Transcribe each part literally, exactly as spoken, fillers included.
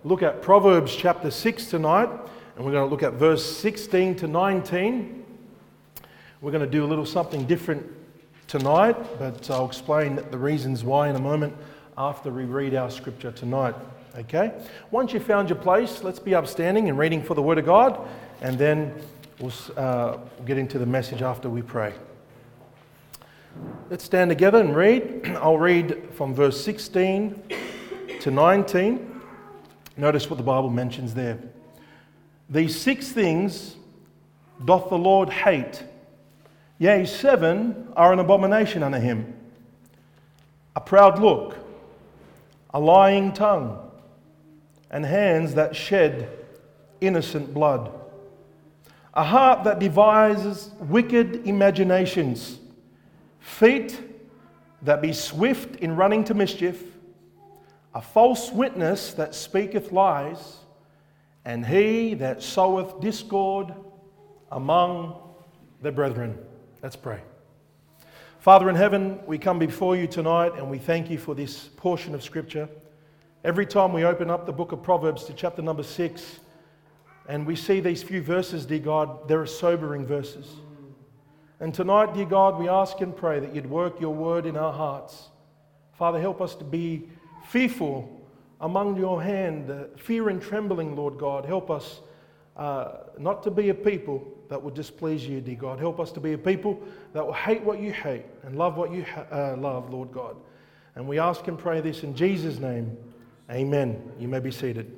look at Proverbs chapter six tonight, and we're going to look at verse sixteen to nineteen. We're going to do a little something different tonight, but I'll explain the reasons why in a moment after we read our scripture tonight. Okay? Once you've found your place, let's be upstanding and reading for the Word of God, and then we'll uh, get into the message after we pray. Let's stand together and read. I'll read from verse sixteen to nineteen. Notice what the Bible mentions there. These six things doth the Lord hate, yea, seven are an abomination unto him: a proud look, a lying tongue, and hands that shed innocent blood, a heart that devises wicked imaginations, feet that be swift in running to mischief, a false witness that speaketh lies, and he that soweth discord among the brethren. Let's pray. Father in heaven, we come before you tonight and we thank you for this portion of Scripture. Every time we open up the book of Proverbs to chapter number six and we see these few verses, dear God, they're sobering verses. And tonight, dear God, we ask and pray that you'd work your word in our hearts. Father, help us to be fearful among your hand, uh, fear and trembling, Lord God. Help us uh, not to be a people that will displease you, dear God. Help us to be a people that will hate what you hate and love what you ha- uh, love, Lord God. And we ask and pray this in Jesus' name. Amen. You may be seated.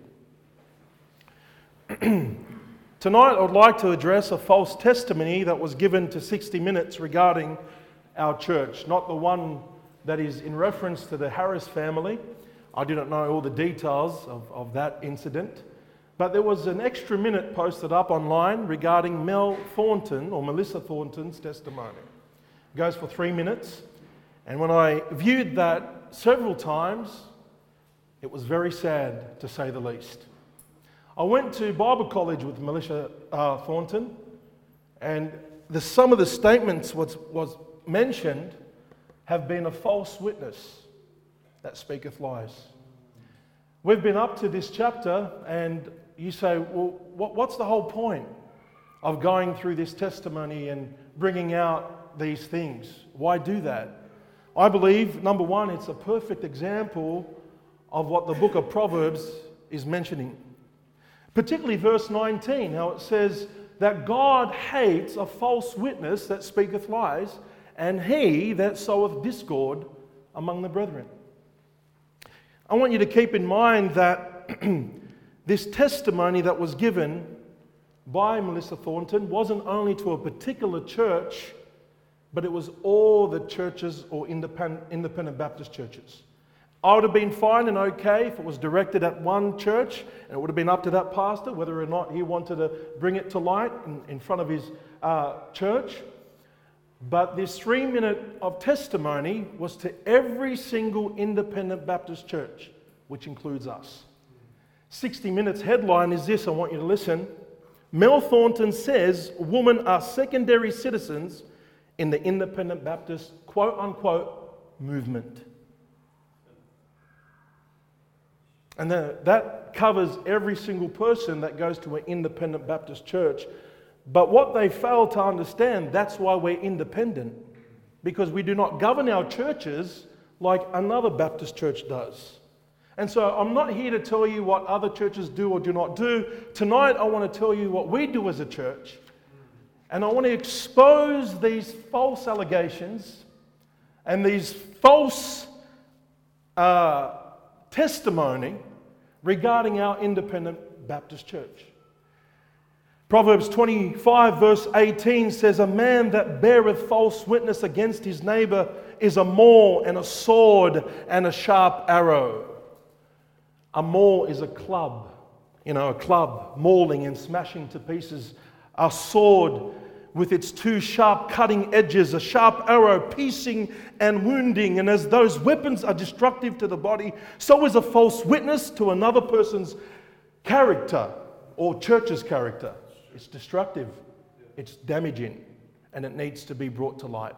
Tonight, I would like to address a false testimony that was given to sixty minutes regarding our church, not the one that is in reference to the Harris family. I do not know all the details of, of that incident, but there was an extra minute posted up online regarding Mel Thornton, or Melissa Thornton's testimony. It goes for three minutes, and when I viewed that several times, it was very sad, to say the least. I went to Bible college with Melissa uh, Thornton, and the, some of the statements was, was mentioned have been a false witness that speaketh lies. We've been up to this chapter, and you say, well, what, what's the whole point of going through this testimony and bringing out these things? Why do that? I believe, number one, it's a perfect example of what the book of Proverbs is mentioning. Particularly verse nineteen, how it says that God hates a false witness that speaketh lies, and he that soweth discord among the brethren. I want you to keep in mind that this testimony that was given by Melissa Thornton wasn't only to a particular church, but it was all the churches or independent, independent Baptist churches. I would have been fine and okay if it was directed at one church, and it would have been up to that pastor whether or not he wanted to bring it to light in, in front of his uh, church. But this three minute of testimony was to every single independent Baptist church, which includes us. sixty minutes headline is this, I want you to listen. Mel Thornton says women are secondary citizens in the independent Baptist quote unquote movement. And that covers every single person that goes to an independent Baptist church. But what they fail to understand, that's why we're independent. Because we do not govern our churches like another Baptist church does. And so I'm not here to tell you what other churches do or do not do. Tonight I want to tell you what we do as a church. And I want to expose these false allegations and these false uh, testimony regarding our independent Baptist church. Proverbs twenty-five verse eighteen says, a man that beareth false witness against his neighbor is a maul and a sword and a sharp arrow. A maul is a club, you know, a club mauling and smashing to pieces. A sword with its two sharp cutting edges, a sharp arrow piercing and wounding. And as those weapons are destructive to the body, so is a false witness to another person's character or church's character. It's destructive, it's damaging, and it needs to be brought to light.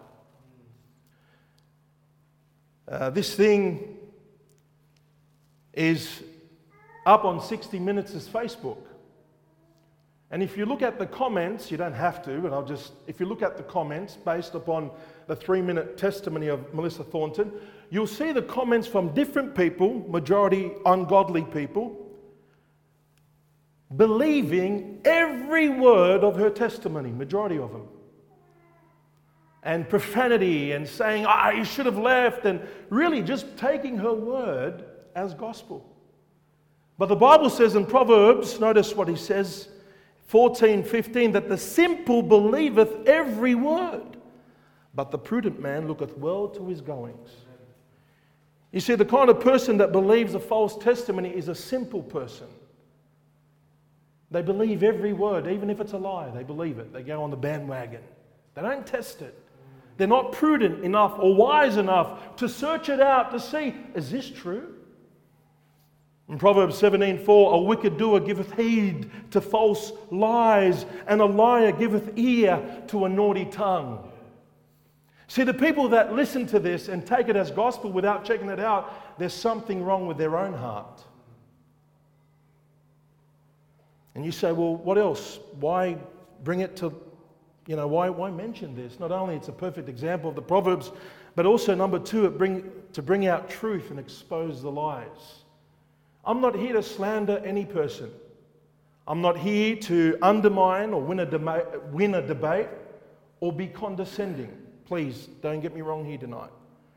Uh, this thing is up on sixty minutes' Facebook. And if you look at the comments, you don't have to, but I'll just, if you look at the comments based upon the three-minute testimony of Melissa Thornton, you'll see the comments from different people, majority ungodly people, believing every word of her testimony, majority of them. And profanity and saying, ah, you should have left, and really just taking her word as gospel. But the Bible says in Proverbs, notice what he says, fourteen fifteen, that the simple believeth every word, but the prudent man looketh well to his goings. You see, the kind of person that believes a false testimony is a simple person. They believe every word, even if it's a lie, they believe it. They go on the bandwagon. They don't test it. They're not prudent enough or wise enough to search it out to see, is this true? In Proverbs seventeen four, a wicked doer giveth heed to false lies, and a liar giveth ear to a naughty tongue. See, the people that listen to this and take it as gospel without checking it out, there's something wrong with their own heart. And you say, well, what else? Why bring it to, you know, why, why mention this? Not only it's a perfect example of the Proverbs, but also, number two, it bring, to bring out truth and expose the lies. I'm not here to slander any person. I'm not here to undermine or win a, dema- win a debate or be condescending. Please, don't get me wrong here tonight.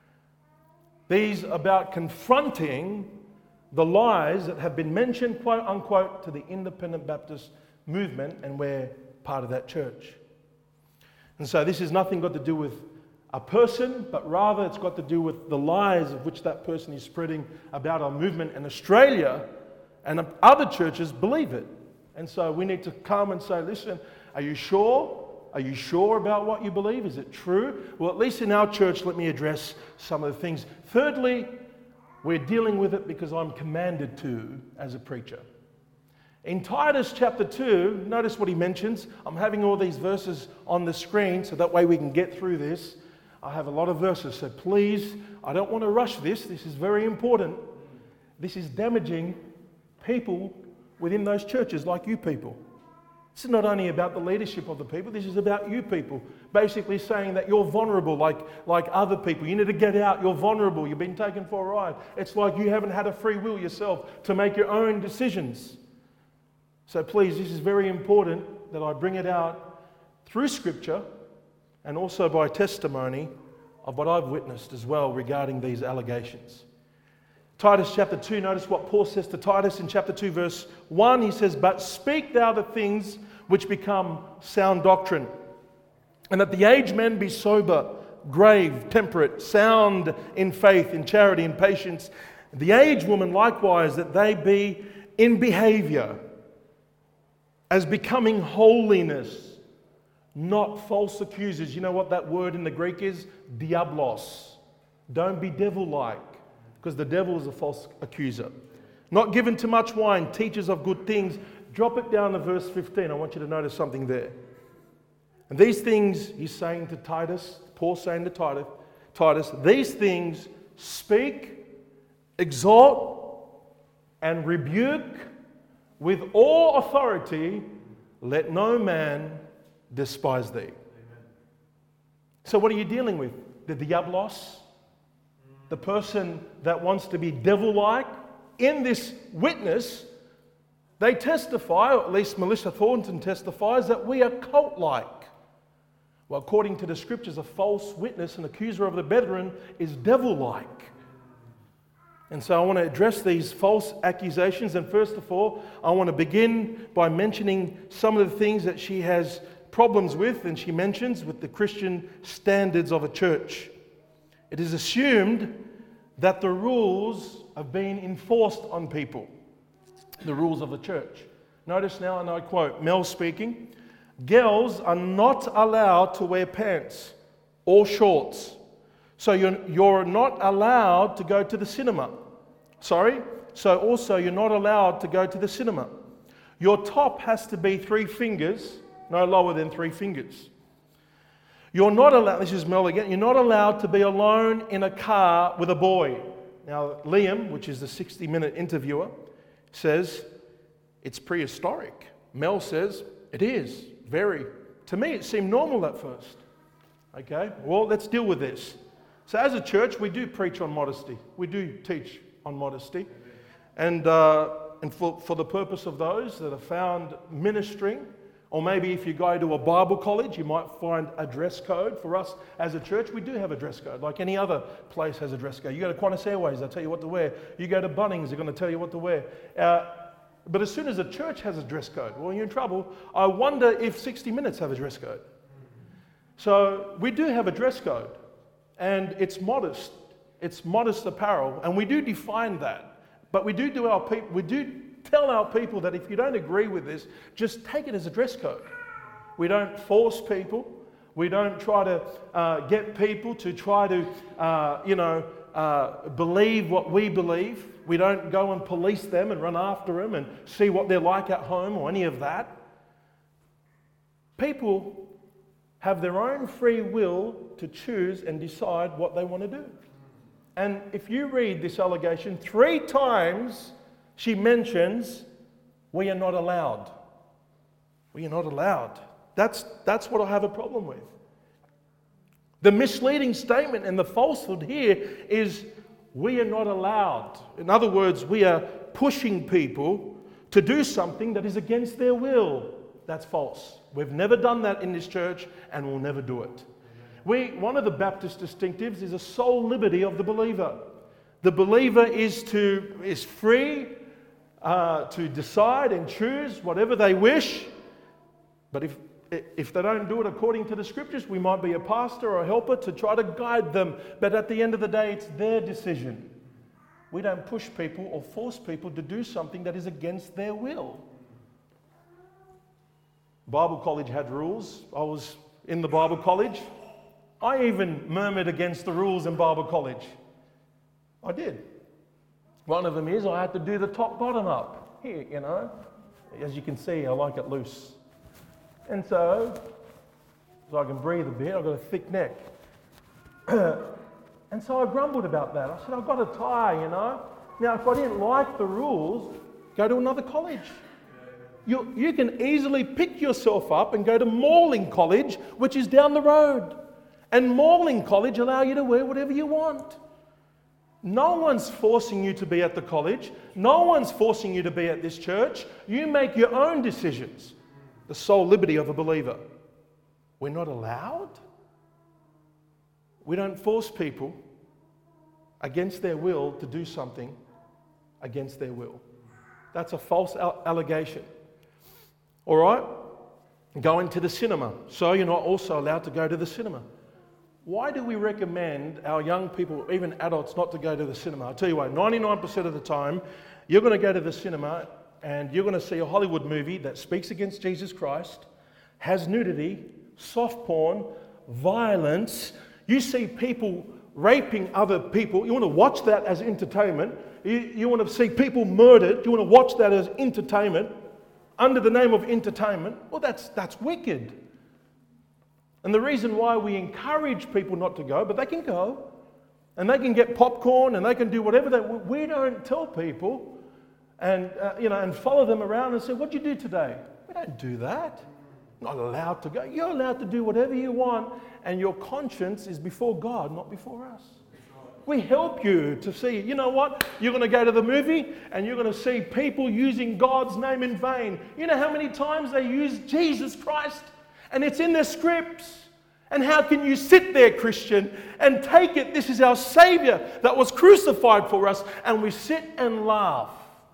These are about confronting the lies that have been mentioned, quote unquote, to the Independent Baptist movement, and we're part of that church. And so this has nothing got to do with a person, but rather it's got to do with the lies of which that person is spreading about our movement. And Australia and other churches believe it. And so we need to come and say, listen, are you sure? Are you sure about what you believe? Is it true? Well, at least in our church, let me address some of the things. Thirdly, we're dealing with it because I'm commanded to as a preacher. In Titus chapter two, notice what he mentions. I'm having all these verses on the screen so that way we can get through this. I have a lot of verses, so please, I don't want to rush this. This is very important. This is damaging people within those churches like you people. This is not only about the leadership of the people, this is about you people. Basically saying that you're vulnerable like, like other people. You need to get out, you're vulnerable, you've been taken for a ride. It's like you haven't had a free will yourself to make your own decisions. So please, this is very important that I bring it out through Scripture and also by testimony of what I've witnessed as well regarding these allegations. Titus chapter two, notice what Paul says to Titus in chapter two verse one. He says, but speak thou the things which become sound doctrine, and that the aged men be sober, grave, temperate, sound in faith, in charity, in patience. The aged woman likewise, that they be in behavior as becoming holiness, not false accusers. You know what that word in the Greek is? Diablos. Don't be devil-like, because the devil is a false accuser. Not given to much wine, teachers of good things. Drop it down to verse fifteen. I want you to notice something there. And these things, he's saying to Titus, Paul's saying to Titus, Titus, these things speak, exhort, and rebuke with all authority. Let no man despise thee. Amen. So what are you dealing with? The diablos? The person that wants to be devil-like? In this witness, they testify, or at least Melissa Thornton testifies, that we are cult-like. Well, according to the Scriptures, a false witness, an accuser of the brethren, is devil-like. And so I want to address these false accusations. And first of all, I want to begin by mentioning some of the things that she has problems with, and she mentions with the Christian standards of a church. It is assumed that the rules have been enforced on people, the rules of the church. Notice now, and I quote, Mel speaking, girls are not allowed to wear pants or shorts. So you're, you're not allowed to go to the cinema. Sorry? So also you're not allowed to go to the cinema. Your top has to be three fingers, no lower than three fingers. You're not allowed, this is Mel again, you're not allowed to be alone in a car with a boy. Now Liam, which is the sixty minute interviewer, says it's prehistoric. Mel says it is, very. To me, it seemed normal at first. Okay, well, let's deal with this. So as a church, we do preach on modesty. We do teach on modesty. And, uh, and for, for the purpose of those that are found ministering, or maybe if you go to a Bible college, you might find a dress code. For us as a church, we do have a dress code, like any other place has a dress code. You go to Qantas Airways, they'll tell you what to wear. You go to Bunnings, they're going to tell you what to wear. Uh, but as soon as a church has a dress code, well, you're in trouble. I wonder if sixty minutes have a dress code. So we do have a dress code, and it's modest. It's modest apparel, and we do define that. But we do do our people. We do tell our people that if you don't agree with this, just take it as a dress code. We don't force people. We don't try to uh, get people to try to, uh, you know, uh, believe what we believe. We don't go and police them and run after them and see what they're like at home or any of that. People have their own free will to choose and decide what they want to do. And if you read this allegation, three times she mentions, we are not allowed. We are not allowed. That's, that's what I have a problem with. The misleading statement and the falsehood here is, we are not allowed. In other words, we are pushing people to do something that is against their will. That's false. We've never done that in this church, and we'll never do it. We, one of the Baptist distinctives is a sole liberty of the believer. The believer is to is free uh, to decide and choose whatever they wish. But if if they don't do it according to the scriptures, we might be a pastor or a helper to try to guide them. But at the end of the day, it's their decision. We don't push people or force people to do something that is against their will. Bible college had rules. I was in the Bible college. I even murmured against the rules in Bible college. I did. One of them is I had to do the top bottom up. Here, you know. As you can see, I like it loose. And so, so I can breathe a bit, I've got a thick neck. And so I grumbled about that. I said, I've got a tie, you know. Now, if I didn't like the rules, go to another college. You, you can easily pick yourself up and go to Morling College, which is down the road. And Morling College allow you to wear whatever you want. No one's forcing you to be at the college. No one's forcing you to be at this church. You make your own decisions. The sole liberty of a believer. We're not allowed. We don't force people against their will to do something against their will. That's a false allegation. All right? Going to the cinema. So you're not also allowed to go to the cinema. Why do we recommend our young people, even adults, not to go to the cinema? I'll tell you why. ninety-nine percent of the time, you're going to go to the cinema and you're going to see a Hollywood movie that speaks against Jesus Christ, has nudity, soft porn, violence. You see people raping other people. You want to watch that as entertainment. You, you want to see people murdered. You want to watch that as entertainment under the name of entertainment. Well, that's, that's wicked. And the reason why we encourage people not to go, but they can go, and they can get popcorn, and they can do whatever they want. We don't tell people and uh, you know, and follow them around and say, what'd you do today? We don't do that. Not allowed to go. You're allowed to do whatever you want, and your conscience is before God, not before us. We help you to see, you know what? You're going to go to the movie, and you're going to see people using God's name in vain. You know how many times they use Jesus Christ? And it's in their scripts. And how can you sit there, Christian, and take it? This is our Savior that was crucified for us, and we sit and laugh.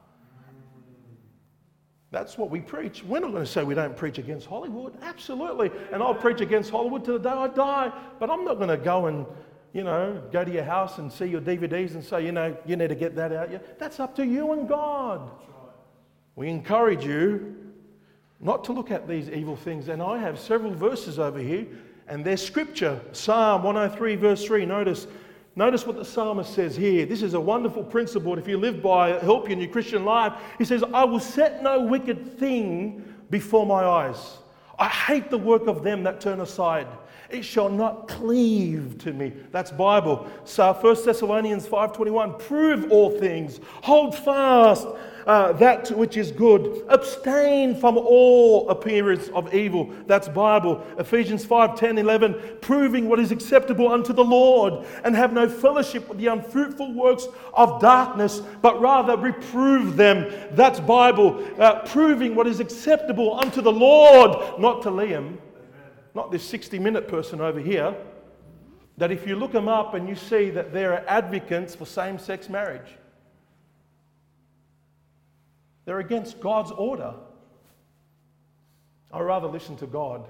That's what we preach. We're not going to say we don't preach against Hollywood. Absolutely. And I'll preach against Hollywood till the day I die. But I'm not going to go and, you know, go to your house and see your D V Ds and say, you know, you need to get that out. That's up to you and God. We encourage you not to look at these evil things. And I have several verses over here, and they're scripture. Psalm one oh three verse three. Notice, notice what the psalmist says here. This is a wonderful principle. If you live by it, help you in your Christian life. He says, I will set no wicked thing before my eyes. I hate the work of them that turn aside. It shall not cleave to me. That's Bible. So First Thessalonians five twenty-one, prove all things. Hold fast uh, that which is good. Abstain from all appearance of evil. That's Bible. Ephesians five, ten, eleven. Proving what is acceptable unto the Lord, and have no fellowship with the unfruitful works of darkness, but rather reprove them. That's Bible. Uh, proving what is acceptable unto the Lord, not to Liam, not this sixty minute person over here. That if you look them up and you see that there are advocates for same-sex marriage. They're against God's order. I'd rather listen to God.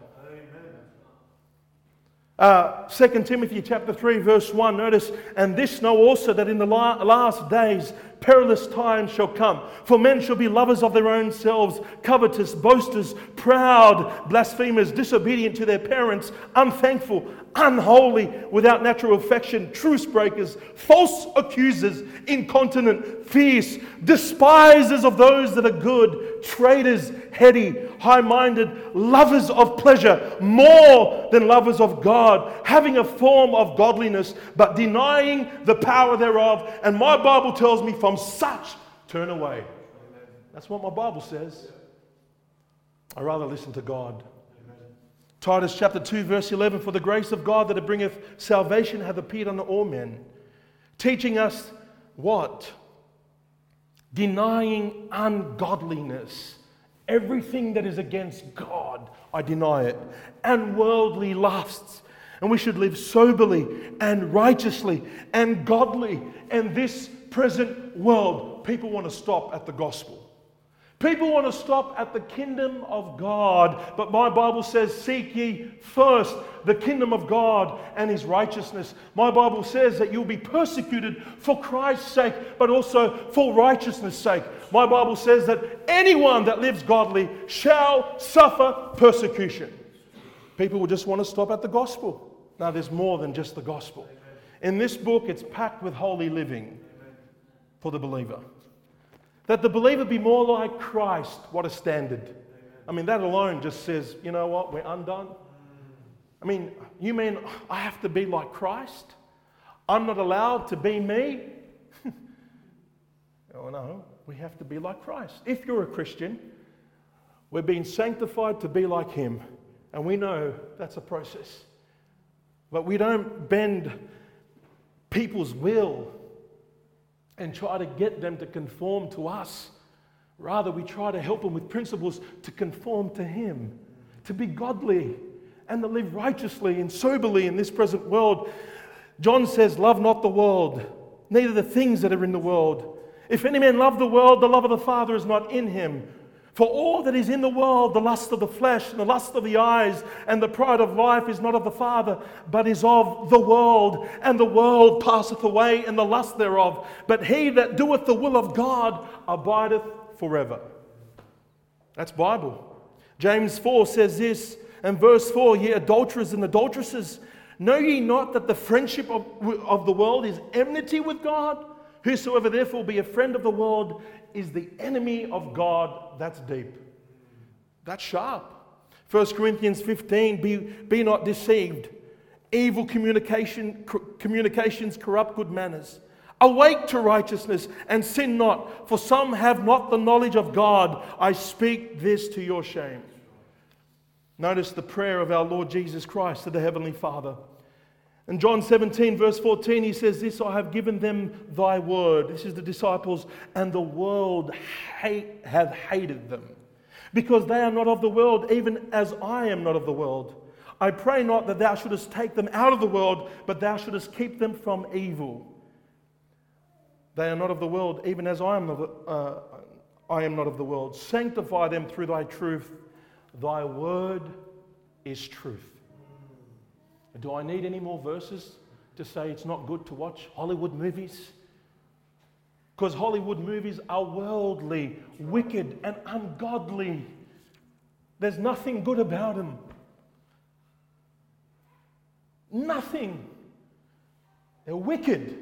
Uh, Second Timothy chapter three verse one, notice, and this know also that in the la- last days perilous times shall come. For men shall be lovers of their own selves, covetous, boasters, proud, blasphemers, disobedient to their parents, unthankful, unholy, without natural affection, truce breakers, false accusers, incontinent, fierce, despisers of those that are good, traitors, heady, high-minded, lovers of pleasure more than lovers of God, having a form of godliness, but denying the power thereof. And my Bible tells me, from such turn away. That's what my Bible says. I'd rather listen to God. Titus chapter two verse eleven, for the grace of God that it bringeth salvation hath appeared unto all men, teaching us what? Denying ungodliness. Everything that is against God, I deny it. And worldly lusts. And we should live soberly and righteously and godly in this present world. People want to stop at the gospel. People want to stop at the kingdom of God. But my Bible says, seek ye first the kingdom of God and His righteousness. My Bible says that you'll be persecuted for Christ's sake, but also for righteousness' sake. My Bible says that anyone that lives godly shall suffer persecution. People will just want to stop at the gospel. Now, there's more than just the gospel. In this book, it's packed with holy living for the believer. That the believer be more like Christ. What a standard. I mean, that alone just says, you know what, we're undone. I mean, you mean I have to be like Christ? I'm not allowed to be me? Oh no, we have to be like Christ. If you're a Christian, we're being sanctified to be like Him. And we know that's a process. But we don't bend people's will and try to get them to conform to us. Rather, we try to help them with principles to conform to Him, to be godly, and to live righteously and soberly in this present world. John says, love not the world, neither the things that are in the world. If any man love the world, the love of the Father is not in him. For all that is in the world, the lust of the flesh, and the lust of the eyes, and the pride of life is not of the Father, but is of the world. And the world passeth away, and the lust thereof. But he that doeth the will of God abideth forever. That's Bible. James four says this, and verse four, ye adulterers and adulteresses, know ye not that the friendship of, of the world is enmity with God? Whosoever therefore be a friend of the world is the enemy of God. That's deep. That's sharp. First Corinthians fifteen, be, be not deceived. Evil communication, communications corrupt good manners. Awake to righteousness and sin not, for some have not the knowledge of God. I speak this to your shame. Notice the prayer of our Lord Jesus Christ to the Heavenly Father. In John seventeen verse fourteen, He says this, I have given them thy word. This is the disciples, and the world hate, have hated them, because they are not of the world, even as I am not of the world. I pray not that thou shouldest take them out of the world, but thou shouldest keep them from evil. They are not of the world, even as I am, of the, uh, I am not of the world. Sanctify them through thy truth. Thy word is truth. Do I need any more verses to say it's not good to watch Hollywood movies? Because Hollywood movies are worldly, wicked, and ungodly. There's nothing good about them. Nothing. They're wicked.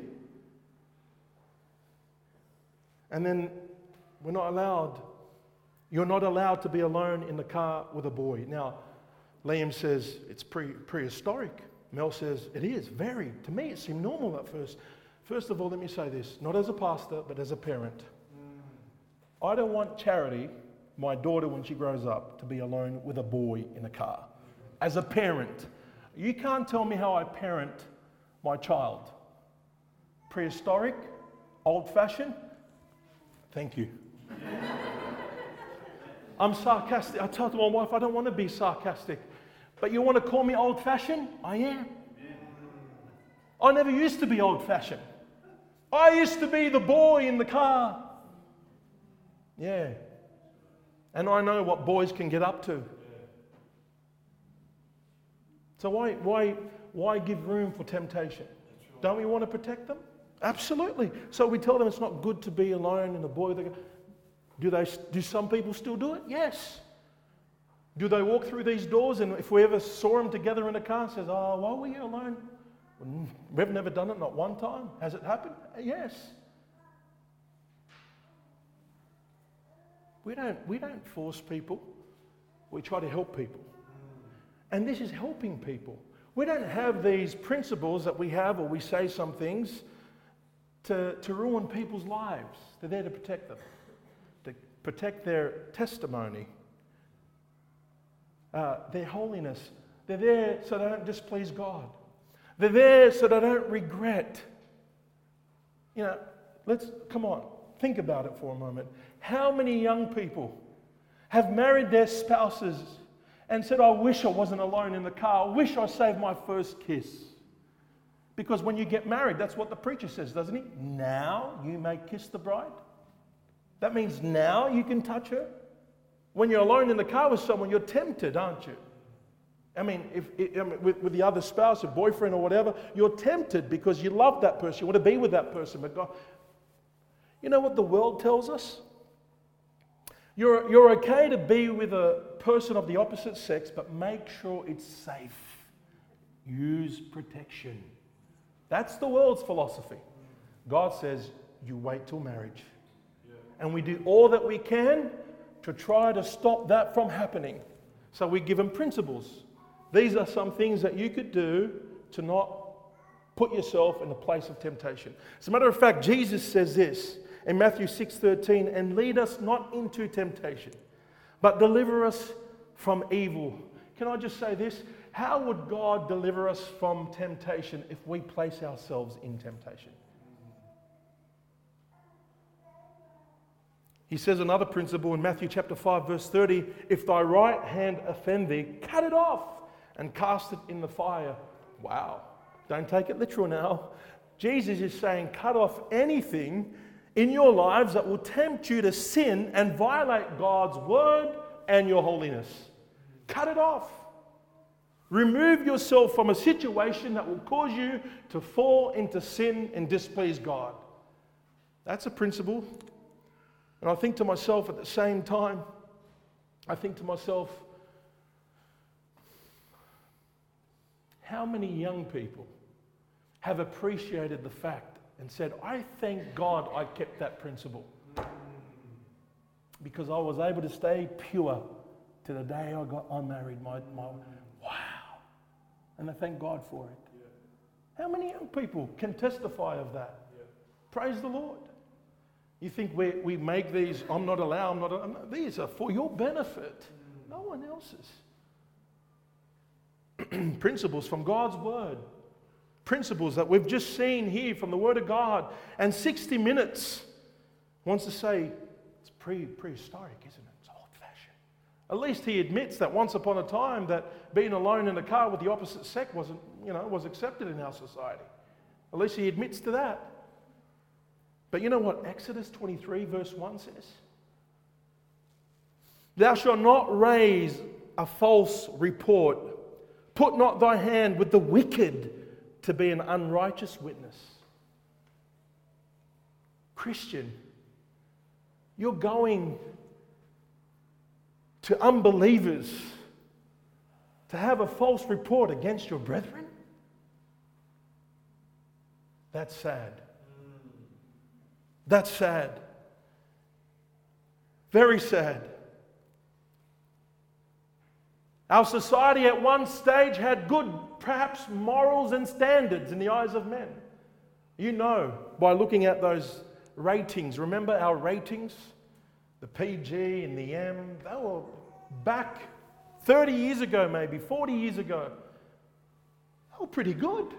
And then we're not allowed, you're not allowed to be alone in the car with a boy. Now, Liam says it's pre- prehistoric. Mel says it is, very. To me, it seemed normal at first. First of all, let me say this, not as a pastor, but as a parent. I don't want Charity, my daughter, when she grows up, to be alone with a boy in a car. As a parent, you can't tell me how I parent my child. Prehistoric? Old-fashioned? Thank you. I'm sarcastic. I tell my wife I don't want to be sarcastic. But you want to call me old-fashioned? I am. I never used to be old-fashioned. I used to be the boy in the car. Yeah. And I know what boys can get up to. So why, why, why give room for temptation? Don't we want to protect them? Absolutely. So we tell them it's not good to be alone and the boy with the... Do they? Do some people still do it? Yes. Do they walk through these doors and if we ever saw them together in a car and says, oh, why were you alone? We've never done it, not one time. Has it happened? Yes. We don't, we don't force people. We try to help people. And this is helping people. We don't have these principles that we have or we say some things to, to ruin people's lives. They're there to protect them, to protect their testimony, uh, their holiness. They're there so they don't displease God. They're there so they don't regret. You know, let's, come on, think about it for a moment. How many young people have married their spouses and said, I wish I wasn't alone in the car. I wish I saved my first kiss. Because when you get married, that's what the preacher says, doesn't he? Now you may kiss the bride. That means now you can touch her. When you're alone in the car with someone, you're tempted, aren't you? I mean, if, if I mean, with, with the other spouse or boyfriend or whatever, you're tempted because you love that person. You want to be with that person. But God, you know what the world tells us? You're, you're okay to be with a person of the opposite sex, but make sure it's safe. Use protection. That's the world's philosophy. God says, you wait till marriage. Yeah. And we do all that we can to try to stop that from happening. So we give them principles. These are some things that you could do to not put yourself in a place of temptation. As a matter of fact, Jesus says this in Matthew six thirteen, and lead us not into temptation, but deliver us from evil. Can I just say this? How would God deliver us from temptation if we place ourselves in temptation? He says another principle in Matthew chapter five verse thirty, if thy right hand offend thee, cut it off and cast it in the fire. Wow. Don't take it literal now. Jesus is saying cut off anything in your lives that will tempt you to sin and violate God's word and your holiness. Cut it off. Remove yourself from a situation that will cause you to fall into sin and displease God. That's a principle. And I think to myself at the same time, I think to myself, how many young people have appreciated the fact and said, I thank God I kept that principle because I was able to stay pure to the day I got I married my, my wow. And I thank God for it. Yeah. How many young people can testify of that? Yeah. Praise the Lord. You think we, we make these, I'm not allowed, I'm not allowed. These are for your benefit, mm. no one else's. Principles from God's Word. Principles that we've just seen here from the Word of God. And sixty minutes wants to say, it's pre, prehistoric, isn't it? It's old-fashioned. At least he admits that once upon a time that being alone in a car with the opposite sex wasn't, you know, was accepted in our society. At least he admits to that. But you know what Exodus twenty-three verse one says? Thou shalt not raise a false report. Put not thy hand with the wicked to be an unrighteous witness. Christian, you're going to unbelievers to have a false report against your brethren? That's sad. That's sad. Very sad. Our society at one stage had good, perhaps, morals and standards in the eyes of men. You know, by looking at those ratings, remember our ratings? the P G and the M, they were back thirty years ago, maybe forty years ago. They were pretty good.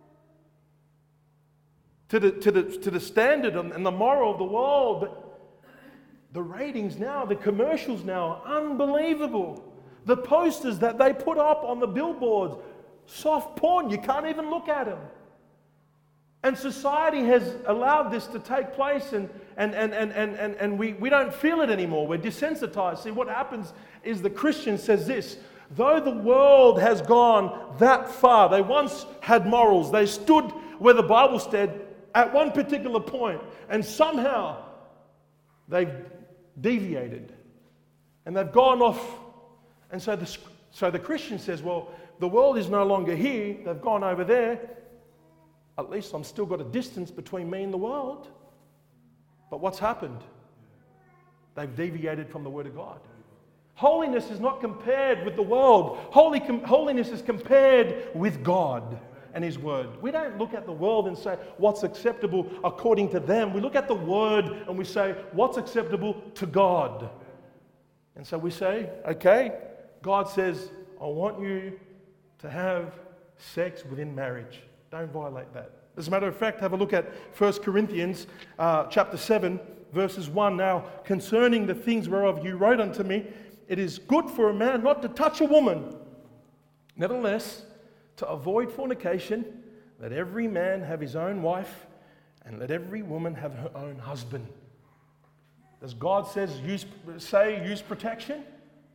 To the, to the, to the standard and the moral of the world. But the ratings now, the commercials now are unbelievable. The posters that they put up on the billboards, soft porn, you can't even look at them. And society has allowed this to take place, and, and, and, and, and, and, and we, we don't feel it anymore. We're desensitized. See, what happens is the Christian says this: though the world has gone that far, they once had morals, they stood where the Bible stood at one particular point, and somehow they've deviated and they've gone off. And so the, so the Christian says, well, the world is no longer here, they've gone over there. At least I'm still got a distance between me and the world. But what's happened? They've deviated from the Word of God. Holiness is not compared with the world. Holy, com- holiness is compared with God and His Word. We don't look at the world and say, what's acceptable according to them. We look at the Word and we say, what's acceptable to God? And so we say, okay, God says, I want you to have sex within marriage. Don't violate that. As a matter of fact, have a look at First Corinthians uh, chapter seven, verses one. Now, concerning the things whereof you wrote unto me, it is good for a man not to touch a woman. Nevertheless, to avoid fornication, let every man have his own wife, and let every woman have her own husband. Does God says use, say use protection?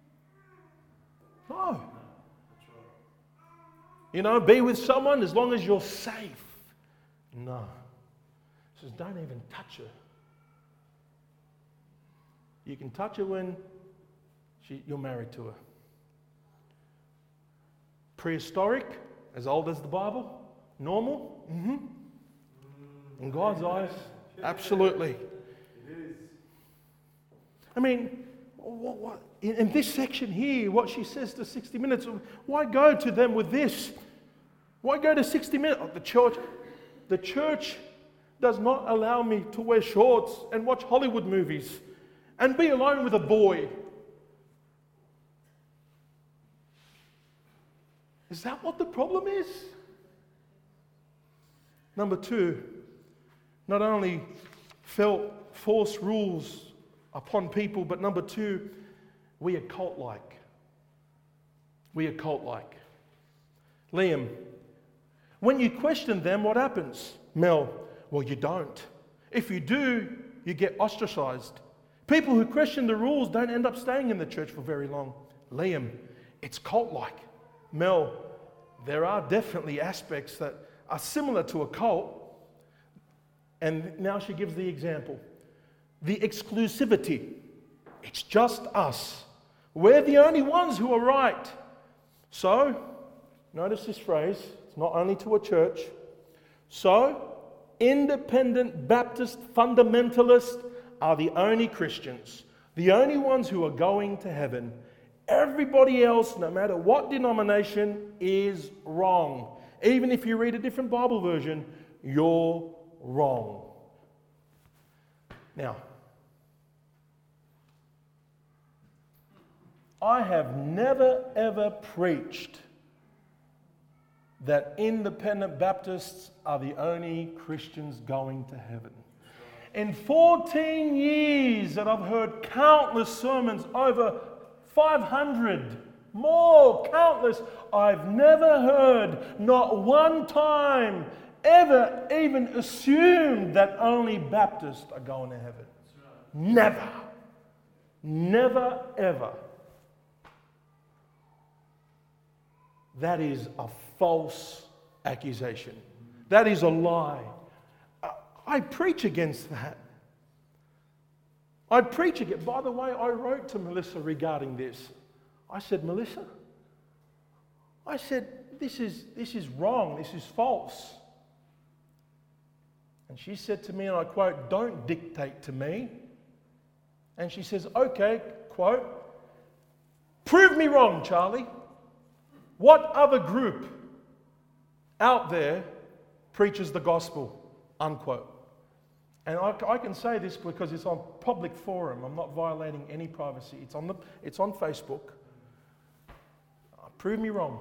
No. You know, be with someone as long as you're safe. No. He says, don't even touch her. You can touch her when she, you're married to her. Prehistoric, as old as the Bible. Normal? Mm-hmm. In God's eyes, absolutely. I mean, what, what, in, in this section here, what she says to sixty minutes, why go to them with this? Why go to sixty minutes? Oh, the church, the church does not allow me to wear shorts and watch Hollywood movies and be alone with a boy. Is that what the problem is? Number two, not only felt force rules upon people, but number two, we are cult-like. We are cult-like. Liam, when you question them, what happens? Mel, well, you don't. If you do, you get ostracized. People who question the rules don't end up staying in the church for very long. Liam, it's cult-like. Mel, there are definitely aspects that are similar to a cult. And now she gives the example. The exclusivity. It's just us. We're the only ones who are right. So, notice this phrase. It's not only to a church. So, independent Baptist fundamentalists are the only Christians. The only ones who are going to heaven. Everybody else, no matter what denomination, is wrong. Even if you read a different Bible version, you're wrong. Now, I have never ever preached that independent Baptists are the only Christians going to heaven. In fourteen years that I've heard countless sermons, over five hundred, more, countless, I've never heard, not one time, ever even assumed that only Baptists are going to heaven. Never. Never, ever. That is a false accusation. That is a lie. I preach against that. I preach against. By the way, I wrote to Melissa regarding this. I said, Melissa, I said, this is, this is wrong. This is false. And she said to me, and I quote, don't dictate to me. And she says, okay, quote, prove me wrong, Charlie. What other group out there preaches the gospel? Unquote. And I, I can say this because it's on public forum. I'm not violating any privacy. It's on the, it's on Facebook. Uh, prove me wrong.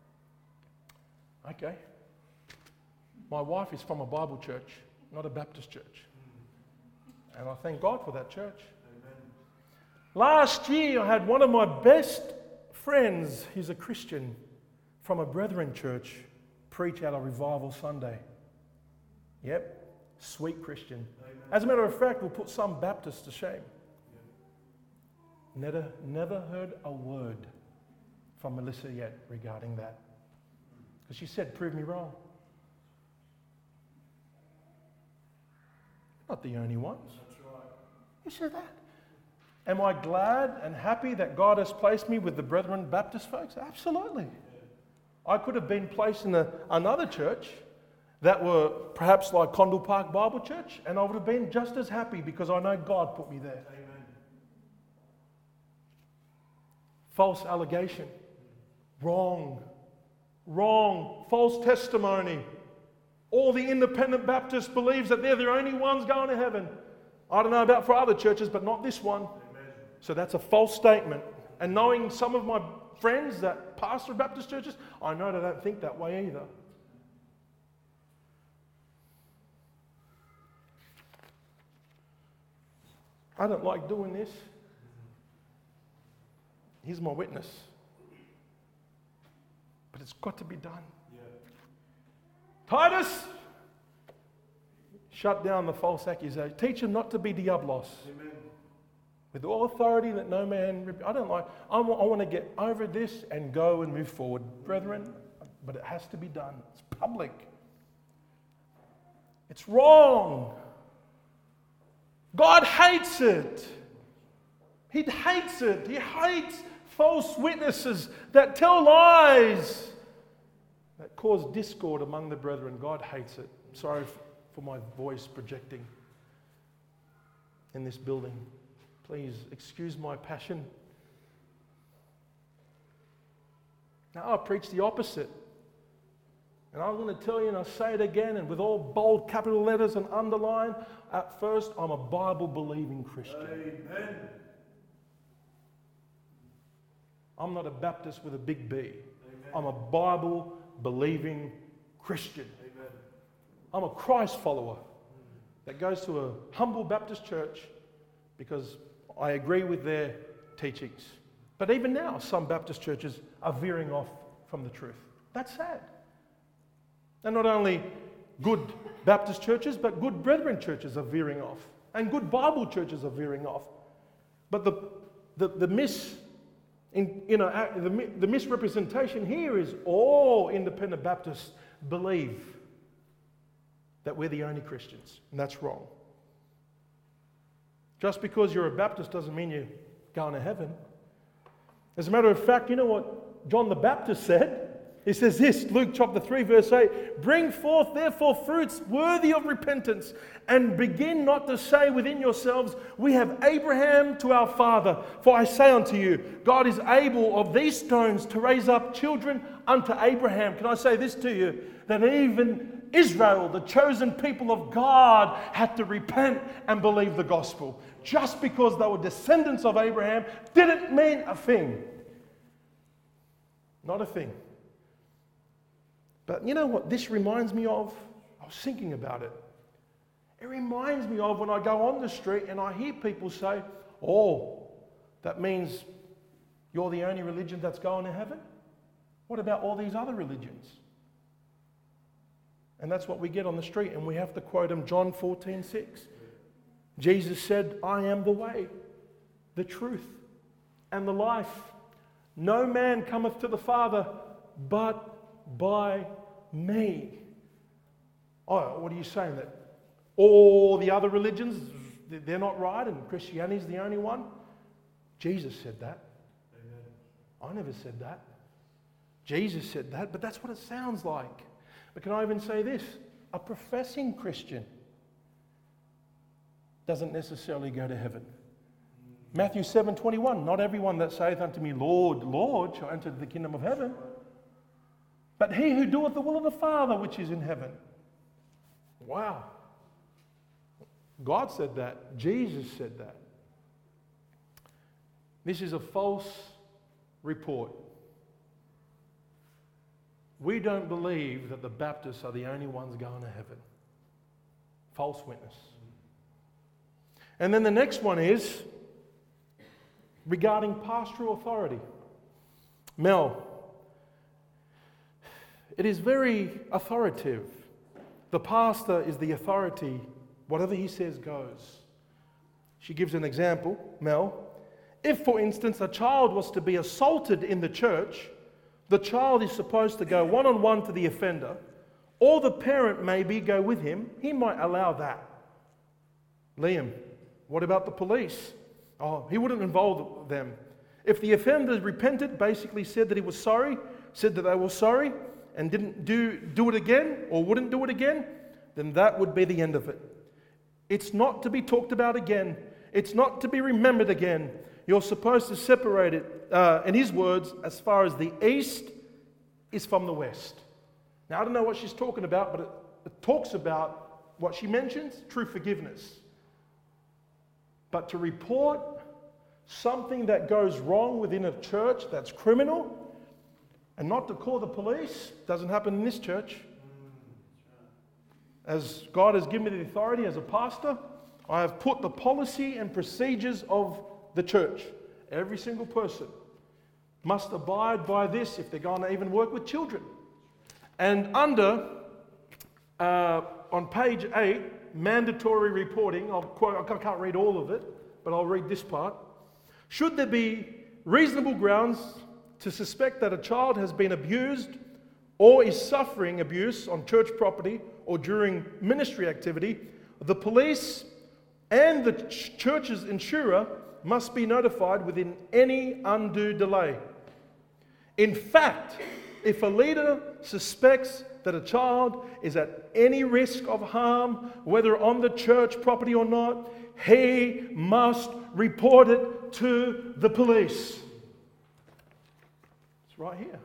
Okay. My wife is from a Bible church, not a Baptist church. And I thank God for that church. Amen. Last year, I had one of my best friends, he's a Christian, from a Brethren church, preach at a revival Sunday. Yep. Sweet Christian. Amen. As a matter of fact, we'll put some Baptists to shame. Yeah. Never, never heard a word from Melissa yet regarding that. Because she said, prove me wrong. Not the only ones. That's right. You said that. Am I glad and happy that God has placed me with the Brethren Baptist folks? Absolutely. Yeah. I could have been placed in a, another church that were perhaps like Condell Park Bible Church, and I would have been just as happy because I know God put me there. Amen. False allegation. Wrong. Wrong. False testimony. All the independent Baptists believes that they're the only ones going to heaven. I don't know about for other churches, but not this one. Amen. So that's a false statement. And knowing some of my friends that pastor Baptist churches, I know they don't think that way either. I don't like doing this. Here's my witness. But it's got to be done. Yeah. Titus, shut down the false accusation. Teach them not to be diablos. Amen. With all authority that no man... I don't like... I want, I want to get over this and go and move forward. Brethren, but it has to be done. It's public. It's wrong. God hates it. He hates it. He hates false witnesses that tell lies, that cause discord among the brethren. God hates it. Sorry for my voice projecting in this building. Please excuse my passion. Now I preach the opposite. And I'm going to tell you, and I'll say it again, and with all bold capital letters and underline, at first, I'm a Bible-believing Christian. Amen. I'm not a Baptist with a big B. Amen. I'm a Bible-believing Christian. Amen. I'm a Christ follower that goes to a humble Baptist church because I agree with their teachings. But even now, some Baptist churches are veering off from the truth. That's sad. And not only good Baptist churches, but good Brethren churches are veering off. And good Bible churches are veering off. But the, the, the, mis, in, you know, the, the misrepresentation here is all independent Baptists believe that we're the only Christians. And that's wrong. Just because you're a Baptist doesn't mean you're going to heaven. As a matter of fact, you know what John the Baptist said? He says this, Luke chapter three, verse eight, bring forth therefore fruits worthy of repentance, and begin not to say within yourselves, we have Abraham to our father. For I say unto you, God is able of these stones to raise up children unto Abraham. Can I say this to you? That even Israel, the chosen people of God, had to repent and believe the gospel. Just because they were descendants of Abraham didn't mean a thing. Not a thing. But you know what this reminds me of? I was thinking about it. It reminds me of when I go on the street and I hear people say, oh, that means you're the only religion that's going to heaven? What about all these other religions? And that's what we get on the street, and we have to quote him John fourteen six. Jesus said, I am the way, the truth, and the life. No man cometh to the Father but by me. Oh, what are you saying? That all the other religions, they're not right and Christianity's the only one? Jesus said that. Amen. I never said that. Jesus said that, but that's what it sounds like. But can I even say this? A professing Christian doesn't necessarily go to heaven. Matthew seven twenty-one, not everyone that saith unto me, Lord, Lord, shall enter the kingdom of heaven, but he who doeth the will of the Father which is in heaven. Wow. God said that. Jesus said that. This is a false report. We don't believe that the Baptists are the only ones going to heaven. False witness. And then the next one is regarding pastoral authority. Mel, it is very authoritative. The pastor is the authority. Whatever he says goes. She gives an example, Mel. If, for instance, a child was to be assaulted in the church, the child is supposed to go one-on-one to the offender, or the parent maybe go with him. He might allow that. Liam, what about the police? Oh, he wouldn't involve them. If the offender repented, basically said that he was sorry, said that they were sorry, and didn't do, do it again, or wouldn't do it again, then that would be the end of it. It's not to be talked about again. It's not to be remembered again. You're supposed to separate it, uh, in his words, as far as the east is from the west. Now, I don't know what she's talking about, but it, it talks about what she mentions, true forgiveness. But to report something that goes wrong within a church that's criminal, and not to call the police, doesn't happen in this church. As God has given me the authority as a pastor, I have put the policy and procedures of the church. Every single person must abide by this if they're going to even work with children. And under, uh, on page eight, mandatory reporting, I'll quote, I can't read all of it, but I'll read this part. Should there be reasonable grounds to suspect that a child has been abused or is suffering abuse on church property or during ministry activity, the police and the ch- church's insurer must be notified within any undue delay. In fact, if a leader suspects that a child is at any risk of harm, whether on the church property or not, he must report it to the police. It's right here.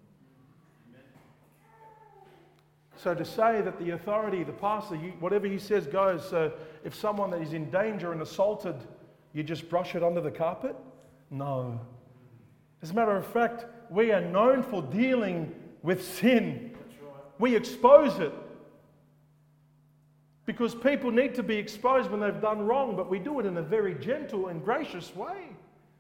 So to say that the authority, the pastor, you, whatever he says goes, so if someone that is in danger and assaulted, you just brush it under the carpet? No. As a matter of fact, we are known for dealing with sin. That's right. We expose it. Because people need to be exposed when they've done wrong, but we do it in a very gentle and gracious way.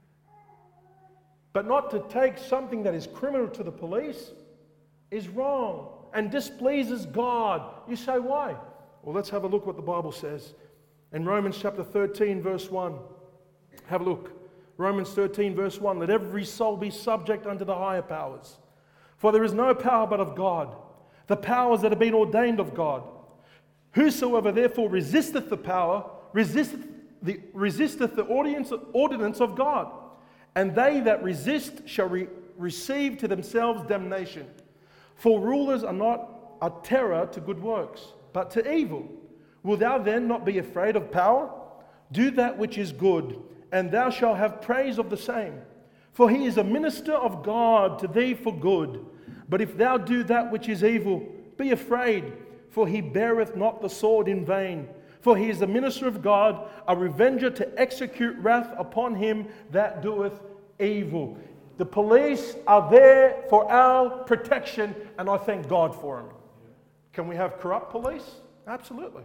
But not to take something that is criminal to the police is wrong and displeases God. You say, why? Well, let's have a look what the Bible says. In Romans chapter thirteen, verse one. Have a look. Romans thirteen, verse one. Let every soul be subject unto the higher powers. For there is no power but of God, the powers that have been ordained of God. Whosoever therefore resisteth the power, resisteth the, resisteth the ordinance, ordinance of God. And they that resist shall re, receive to themselves damnation. For rulers are not a terror to good works, but to evil. Wilt thou then not be afraid of power? Do that which is good, and thou shalt have praise of the same. For he is a minister of God to thee for good. But if thou do that which is evil, be afraid, for he beareth not the sword in vain. For he is a minister of God, a revenger to execute wrath upon him that doeth evil. The police are there for our protection, and I thank God for them. Can we have corrupt police? Absolutely.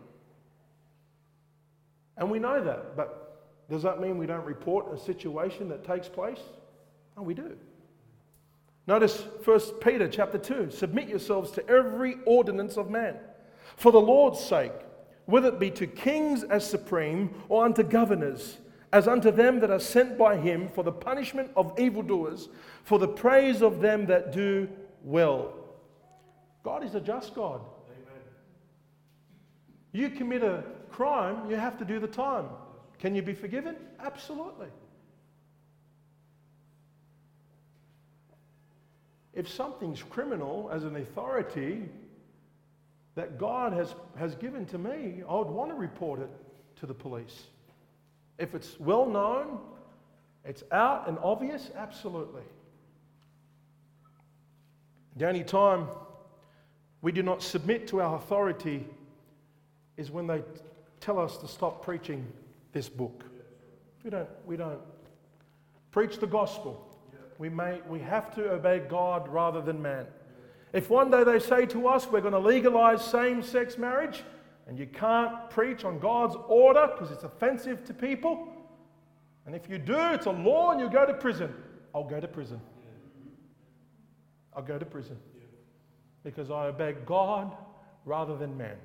And we know that, but does that mean we don't report a situation that takes place? No, we do. Notice First Peter chapter two. Submit yourselves to every ordinance of man, for the Lord's sake, whether it be to kings as supreme, or unto governors, as unto them that are sent by him for the punishment of evildoers, for the praise of them that do well. God is a just God. Amen. You commit a crime, you have to do the time. Can you be forgiven? Absolutely. If something's criminal as an authority that God has, has given to me, I would want to report it to the police. If it's well known, it's out and obvious, absolutely. The only time we do not submit to our authority is when they tell us to stop preaching this book. We don't, we don't preach the gospel. We, may, we have to obey God rather than man. If one day they say to us, we're going to legalize same-sex marriage, and you can't preach on God's order because it's offensive to people, and if you do, it's a law and you go to prison. I'll go to prison. I'll go to prison. Because I obey God rather than man.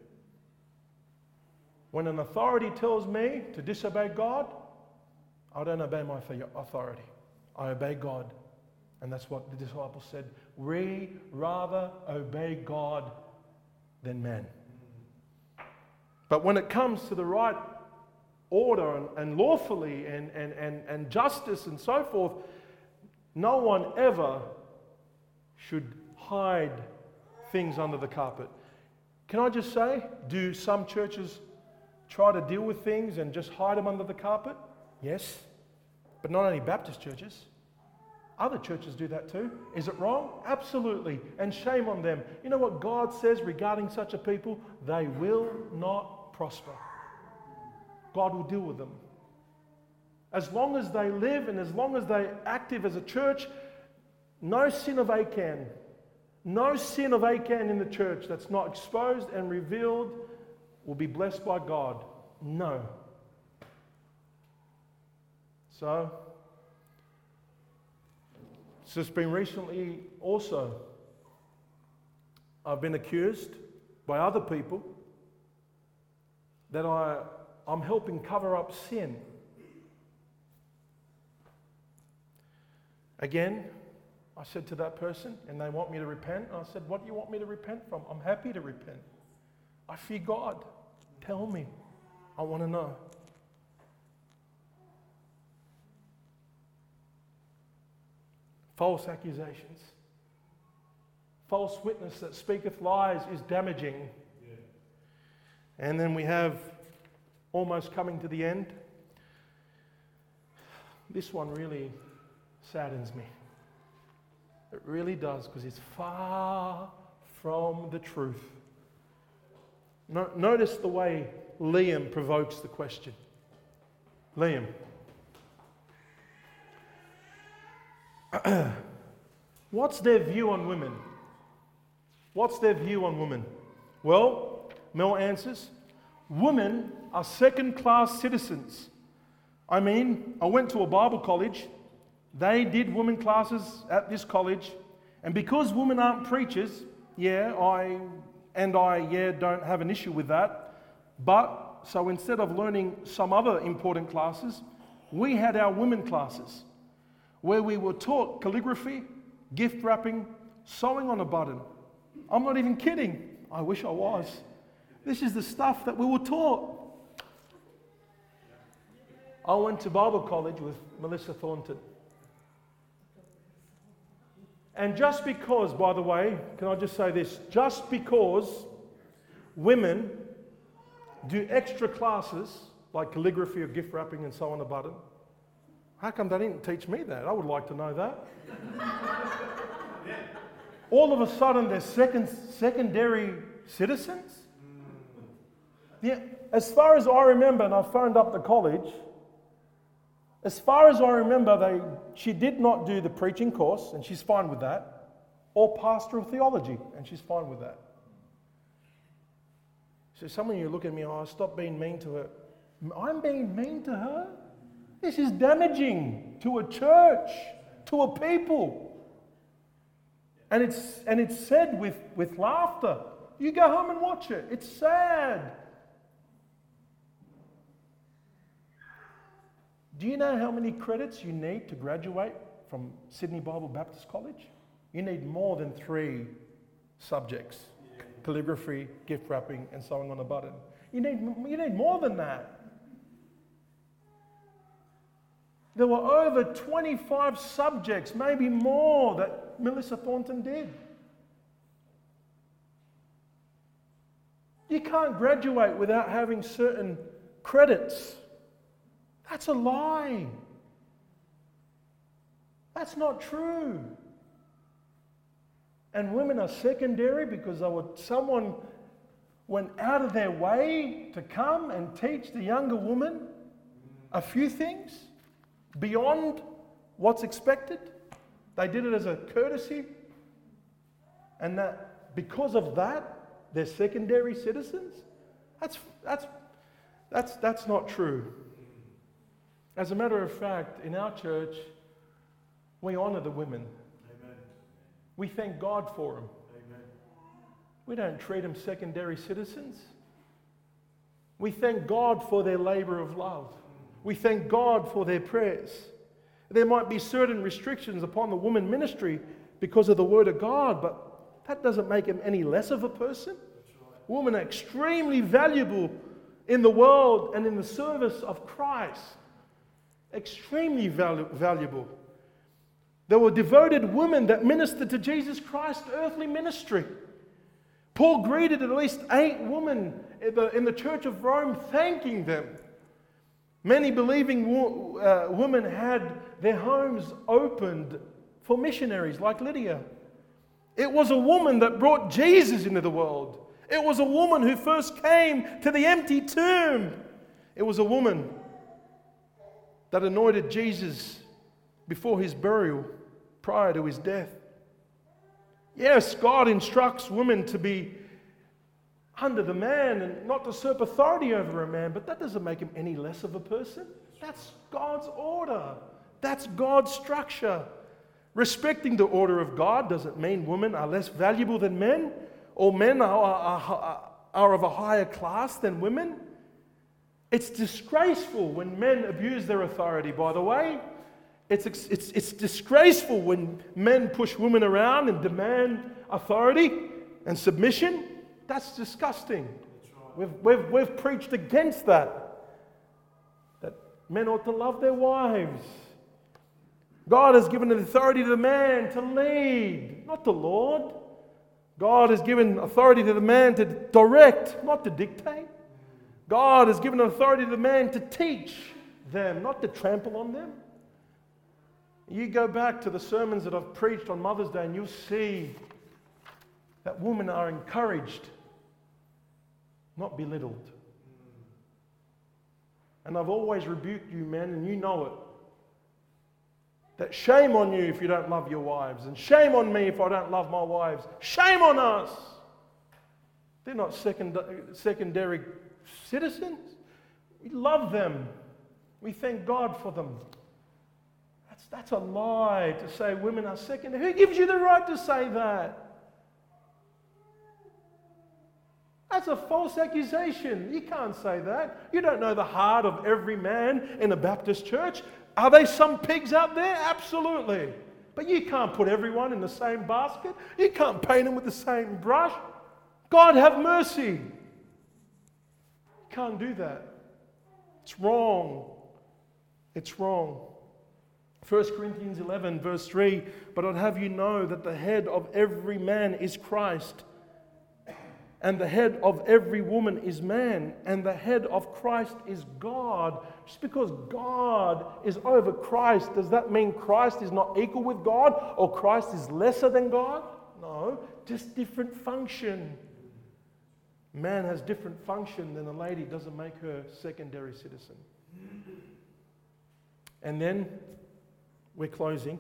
When an authority tells me to disobey God, I don't obey my authority. I obey God. And that's what the disciples said. We rather obey God than man. But when it comes to the right order and, and lawfully and, and, and, and justice and so forth, no one ever should hide things under the carpet. Can I just say, do some churches try to deal with things and just hide them under the carpet? Yes. But not only Baptist churches. Other churches do that too. Is it wrong? Absolutely. And shame on them. You know what God says regarding such a people? They will not prosper. God will deal with them. As long as they live and as long as they're active as a church, no sin of Achan, no sin of Achan in the church that's not exposed and revealed will be blessed by God. No. So, it's just been recently also, I've been accused by other people that I, I'm helping cover up sin. Again, I said to that person, and they want me to repent. And I said, what do you want me to repent from? I'm happy to repent. I fear God. Tell me. I want to know. False accusations. False witness that speaketh lies is damaging. Yeah. And then we have, almost coming to the end, this one really saddens me. It really does, because it's far from the truth. No, notice the way Liam provokes the question. Liam. What's their view on women? What's their view on women? Well, Mel answers, women are second-class citizens. I mean, I went to a Bible college. They did women classes at this college. And because women aren't preachers, yeah, I and I, yeah, don't have an issue with that. But, so instead of learning some other important classes, we had our women classes where we were taught calligraphy, gift wrapping, sewing on a button. I'm not even kidding. I wish I was. This is the stuff that we were taught. I went to Bible college with Melissa Thornton. And just because, by the way, can I just say this? Just because women do extra classes like calligraphy or gift wrapping and sew on a button, how come they didn't teach me that? I would like to know that. All of a sudden, they're second, secondary citizens? Yeah, as far as I remember, and I phoned up the college, as far as I remember, they, she did not do the preaching course, and she's fine with that, or pastoral theology, and she's fine with that. So some of you look at me, oh, stop being mean to her. I'm being mean to her? This is damaging to a church, to a people. And it's, and it's said with, with laughter. You go home and watch it. It's sad. Do you know how many credits you need to graduate from Sydney Bible Baptist College? You need more than three subjects. Calligraphy, gift wrapping, and sewing on a button. You need, you need more than that. There were over twenty-five subjects, maybe more, that Melissa Thornton did. You can't graduate without having certain credits. That's a lie. That's not true. And women are secondary because they were, someone went out of their way to come and teach the younger woman a few things beyond what's expected. They did it as a courtesy. And that because of that, they're secondary citizens? That's, that's, that's, that's not true. As a matter of fact, in our church, we honor the women. Amen. We thank God for them. Amen. We don't treat them secondary citizens. We thank God for their labor of love. We thank God for their prayers. There might be certain restrictions upon the woman ministry because of the Word of God, but that doesn't make them any less of a person. Right. Women are extremely valuable in the world and in the service of Christ. Extremely valu- valuable. There were devoted women that ministered to Jesus Christ's earthly ministry. Paul greeted at least eight women in the, in the Church of Rome, thanking them. Many believing wo- uh, women had their homes opened for missionaries like Lydia. It was a woman that brought Jesus into the world. It was a woman who first came to the empty tomb. It was a woman that anointed Jesus before his burial, prior to his death. Yes, God instructs women to be under the man and not to usurp authority over a man, but that doesn't make him any less of a person. That's God's order. That's God's structure. Respecting the order of God doesn't mean women are less valuable than men, or men are, are, are of a higher class than women. It's disgraceful when men abuse their authority, by the way. It's, it's, it's disgraceful when men push women around and demand authority and submission. That's disgusting. That's right. We've, we've, we've preached against that. That men ought to love their wives. God has given an authority to the man to lead, not the Lord. God has given authority to the man to direct, not to dictate. God has given authority to the man to teach them, not to trample on them. You go back to the sermons that I've preached on Mother's Day and you'll see that women are encouraged, not belittled. And I've always rebuked you men, and you know it, that shame on you if you don't love your wives, and shame on me if I don't love my wives. Shame on us. They're not second, secondary citizens. We love them. We thank God for them. That's, that's a lie to say women are secondary. Who gives you the right to say that? That's a false accusation. You can't say that. You don't know the heart of every man in a Baptist church. Are there some pigs out there? Absolutely. But you can't put everyone in the same basket. You can't paint them with the same brush. God have mercy. You can't do that. It's wrong. It's wrong. First Corinthians eleven verse three, but I'd have you know that the head of every man is Christ, and the head of every woman is man, and the head of Christ is God. Just because God is over Christ, does that mean Christ is not equal with God, or Christ is lesser than God? No, just different function. Man has different function than a lady, doesn't make her secondary citizen. And then, we're closing.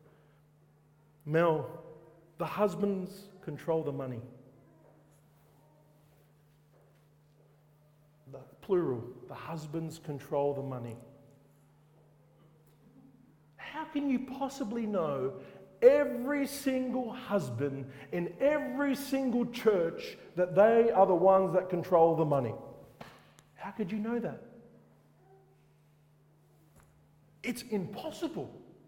Mel, the husbands control the money. The plural, the husbands control the money. How can you possibly know every single husband in every single church that they are the ones that control the money? How could you know that? It's impossible.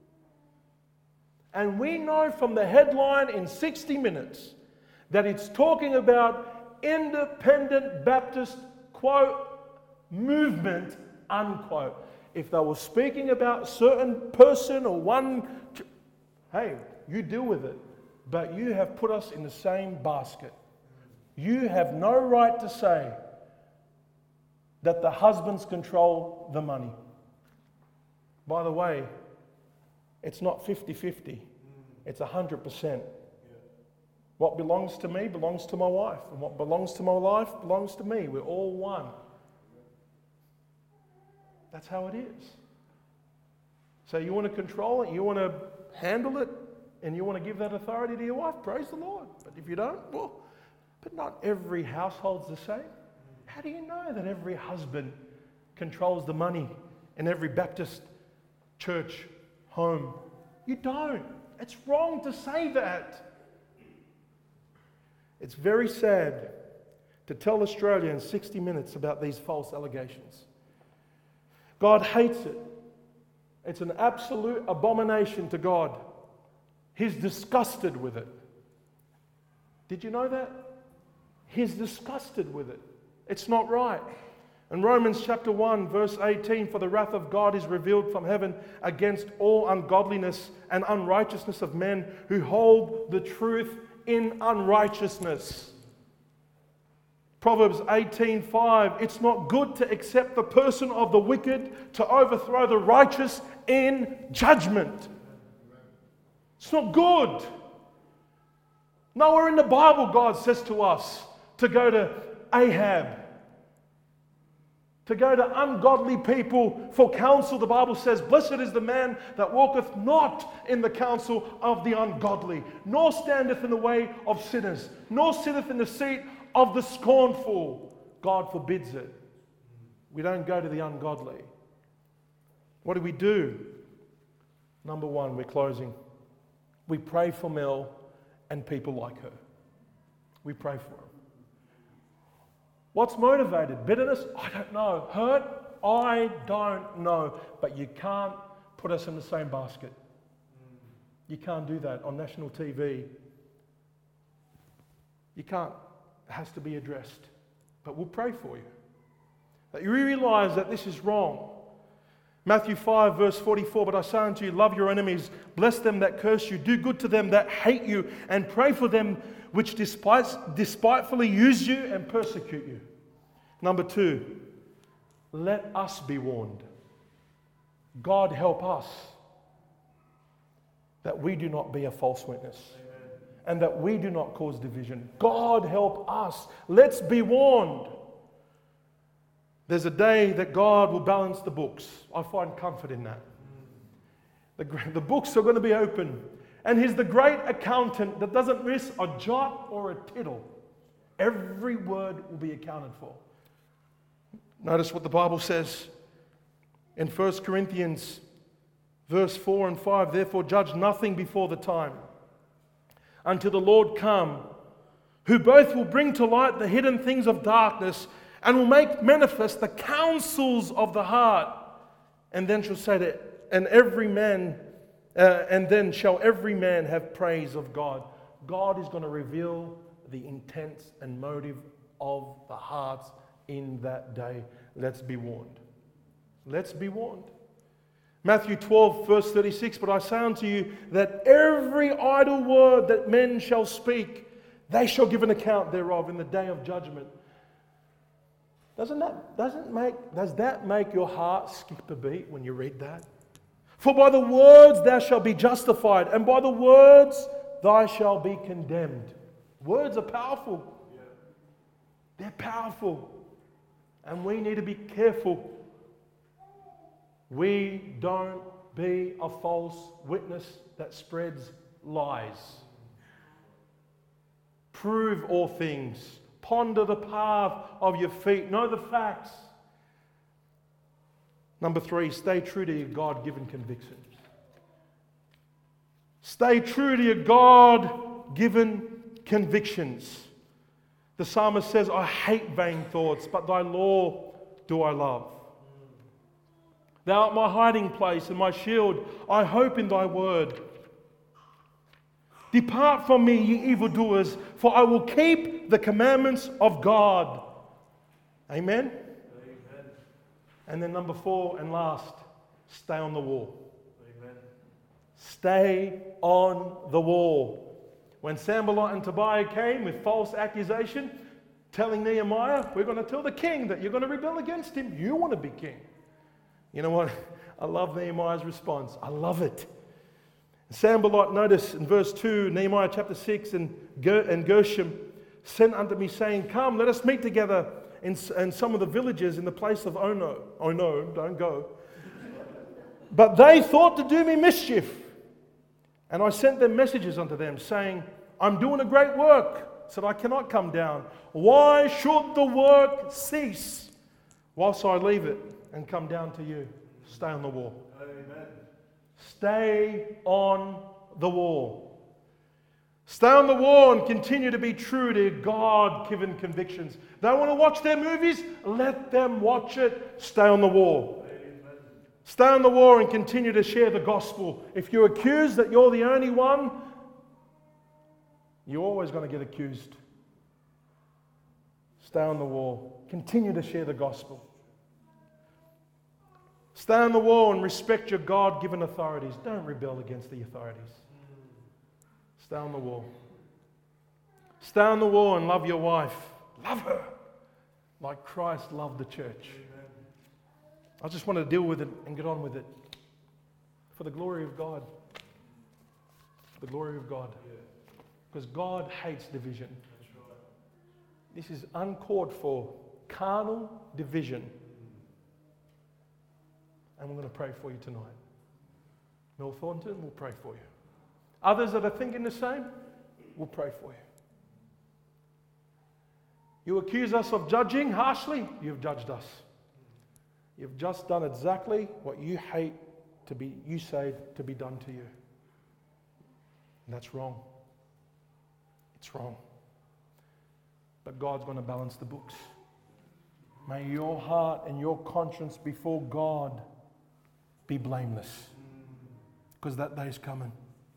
And we know from the headline in sixty minutes that it's talking about independent Baptist, quote, movement, unquote. If they were speaking about a certain person or one, hey, you deal with it. But you have put us in the same basket. You have no right to say that the husbands control the money. By the way, it's not fifty-fifty. It's one hundred percent. What belongs to me belongs to my wife, and what belongs to my life belongs to me. We're all one. That's how it is. So you want to control it, you want to handle it, and you want to give that authority to your wife, praise the Lord. But if you don't, well, but not every household's the same. How do you know that every husband controls the money in every Baptist church home? You don't. It's wrong to say that. It's very sad to tell Australia in sixty minutes about these false allegations. God hates it. It's an absolute abomination to God. He's disgusted with it. Did you know that? He's disgusted with it. It's not right. In Romans chapter one, verse eighteen, for the wrath of God is revealed from heaven against all ungodliness and unrighteousness of men who hold the truth in unrighteousness. Proverbs eighteen five, it's not good to accept the person of the wicked, to overthrow the righteous in judgment. It's not good. Nowhere in the Bible God says to us to go to Ahab, to go to ungodly people for counsel. The Bible says, blessed is the man that walketh not in the counsel of the ungodly, nor standeth in the way of sinners, nor sitteth in the seat of the scornful. God forbids it. We don't go to the ungodly. What do we do? Number one, we're closing. We pray for Mel and people like her. We pray for them. What's motivated? Bitterness? I don't know. Hurt? I don't know. But you can't put us in the same basket. You can't do that on national T V. You can't. It has to be addressed. But we'll pray for you. That you realize that this is wrong. Matthew five, verse forty-four, but I say unto you, love your enemies, bless them that curse you, do good to them that hate you, and pray for them which despite, despitefully use you and persecute you. Number two, let us be warned. God help us that we do not be a false witness. Amen. And that we do not cause division. God help us. Let's be warned. There's a day that God will balance the books. I find comfort in that. The, the books are going to be open. And He's the great accountant that doesn't miss a jot or a tittle. Every word will be accounted for. Notice what the Bible says in First Corinthians verse four and five. Therefore judge nothing before the time, until the Lord come, who both will bring to light the hidden things of darkness and will make manifest the counsels of the heart. And then shall say to, and every man, uh, and then shall every man have praise of God. God is going to reveal the intents and motive of the hearts in that day. Let's be warned. Let's be warned. Matthew twelve, verse thirty-six, but I say unto you that every idle word that men shall speak, they shall give an account thereof in the day of judgment. Doesn't that, doesn't make, does that make your heart skip a beat when you read that? For by the words thou shalt be justified, and by the words thou shalt be condemned. Words are powerful. Yeah. They're powerful. And we need to be careful. We don't be a false witness that spreads lies. Prove all things. Ponder the path of your feet. Know the facts. Number three, stay true to your God-given convictions. Stay true to your God-given convictions. The psalmist says, I hate vain thoughts, but thy law do I love. Thou art my hiding place and my shield. I hope in thy word. Depart from me, ye evildoers, for I will keep the commandments of God. Amen? Amen. And then number four and last, stay on the wall. Amen. Stay on the wall. When Sanballat and Tobiah came with false accusation, telling Nehemiah, we're going to tell the king that you're going to rebel against him. You want to be king. You know what? I love Nehemiah's response. I love it. Sanballat, notice in verse two, Nehemiah chapter six, and, Ger- and Gershom sent unto me, saying, Come, let us meet together in, in some of the villages in the place of Ono. Oh no, don't go. But they thought to do me mischief. And I sent them messages unto them, saying, I'm doing a great work, so that I cannot come down. Why should the work cease whilst I leave it and come down to you? Stay on the wall. Amen. Stay on the wall. Stay on the wall and continue to be true to God-given convictions. They want to watch their movies? Let them watch it. Stay on the wall. Amen. Stay on the wall and continue to share the gospel. If you're accused that you're the only one, you're always going to get accused. Stay on the wall. Continue to share the gospel. Stay on the wall and respect your God-given authorities. Don't rebel against the authorities. Stay on the wall. Stay on the wall and love your wife. Love her like Christ loved the church. Amen. I just want to deal with it and get on with it. For the glory of God. For the glory of God. Yeah. Because God hates division. That's right. This is uncalled for, carnal division. And we're going to pray for you tonight. Mel Thornton, we'll pray for you. Others that are thinking the same, we'll pray for you. You accuse us of judging harshly, you've judged us. You've just done exactly what you hate to be, you say to be done to you. And that's wrong. It's wrong. But God's going to balance the books. May your heart and your conscience before God be blameless. Because that day's coming.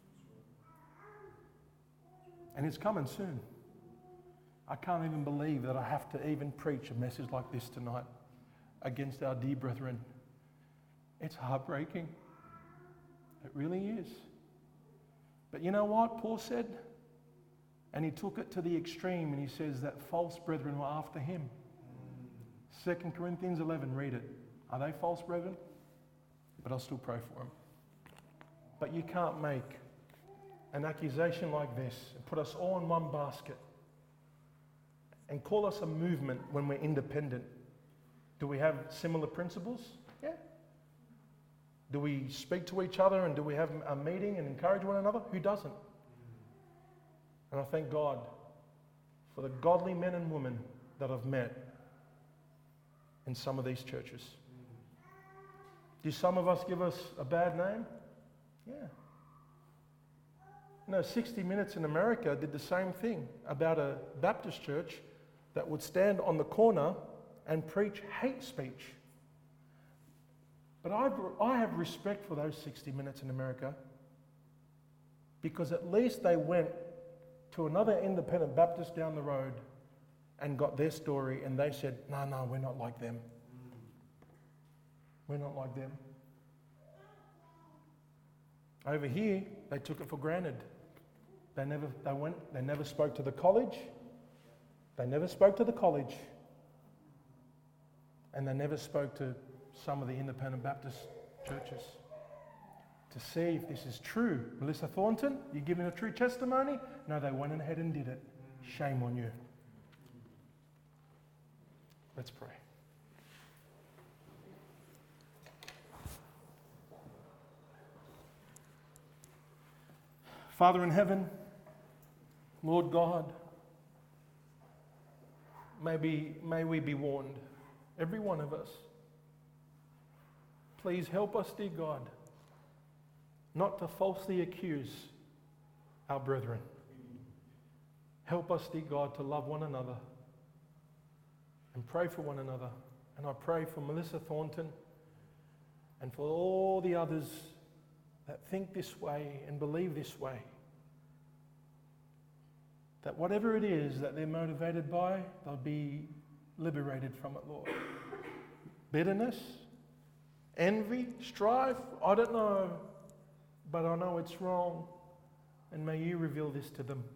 And it's coming soon. I can't even believe that I have to even preach a message like this tonight against our dear brethren. It's heartbreaking. It really is. But you know what Paul said? And he took it to the extreme and he says that false brethren were after him. Second Corinthians eleven, read it. Are they false brethren? But I'll still pray for them. But you can't make an accusation like this and put us all in one basket and call us a movement when we're independent. Do we have similar principles? Yeah. Do we speak to each other and do we have a meeting and encourage one another? Who doesn't? And I thank God for the godly men and women that I've met in some of these churches. Do some of us give us a bad name? Yeah. You know, sixty minutes in America did the same thing about a Baptist church that would stand on the corner and preach hate speech. But I've, I have respect for those sixty minutes in America because at least they went to another independent Baptist down the road and got their story and they said, no, no, we're not like them. We're not like them. Over here, they took it for granted. They never, they went, they never spoke to the college. They never spoke to the college. And they never spoke to some of the independent Baptist churches to see if this is true. Melissa Thornton, you giving a true testimony? No, they went ahead and did it. Shame on you. Let's pray. Father in heaven, Lord God, may, be, may we be warned, every one of us. Please help us, dear God, not to falsely accuse our brethren. Help us, dear God, to love one another and pray for one another. And I pray for Melissa Thornton and for all the others that think this way and believe this way. That whatever it is that they're motivated by, they'll be liberated from it, Lord. Bitterness, envy, strife, I don't know, but I know it's wrong. And may you reveal this to them.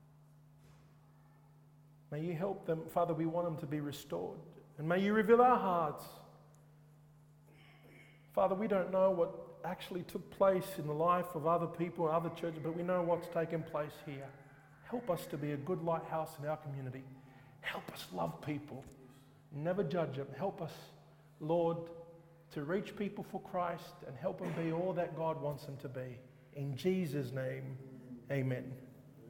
May you help them. Father, we want them to be restored. And may you reveal our hearts. Father, we don't know what actually took place in the life of other people, other churches, but we know what's taken place here. Help us to be a good lighthouse in our community. Help us love people. Never judge them. Help us, Lord, to reach people for Christ and help them be all that God wants them to be. In Jesus' name, amen.